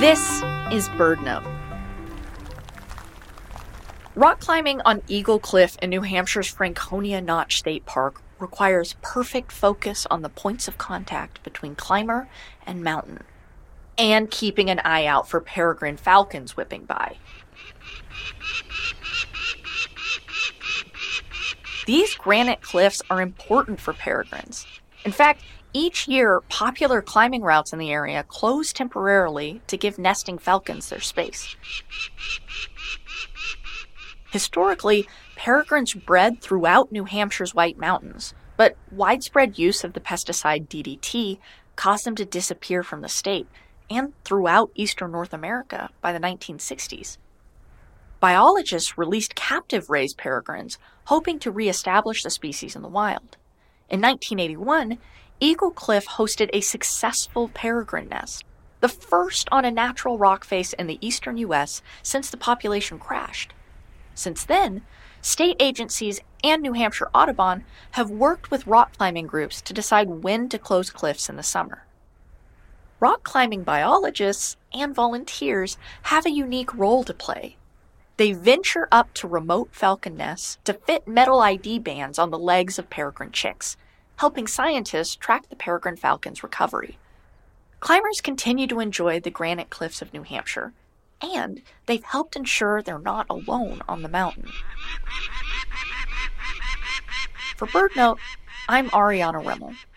This is BirdNote. Rock climbing on Eagle Cliff in New Hampshire's Franconia Notch State Park requires perfect focus on the points of contact between climber and mountain, and keeping an eye out for peregrine falcons whipping by. These granite cliffs are important for peregrines. In fact, each year, popular climbing routes in the area close temporarily to give nesting falcons their space. Historically, peregrines bred throughout New Hampshire's White Mountains, but widespread use of the pesticide DDT caused them to disappear from the state and throughout eastern North America by the 1960s. Biologists released captive raised peregrines, hoping to reestablish the species in the wild. In 1981, Eagle Cliff hosted a successful peregrine nest, the first on a natural rock face in the eastern U.S. since the population crashed. Since then, state agencies and New Hampshire Audubon have worked with rock climbing groups to decide when to close cliffs in the summer. Rock climbing biologists and volunteers have a unique role to play. They venture up to remote falcon nests to fit metal ID bands on the legs of peregrine chicks, helping scientists track the peregrine falcon's recovery. Climbers continue to enjoy the granite cliffs of New Hampshire, and they've helped ensure they're not alone on the mountain. For BirdNote, I'm Ariana Remmel.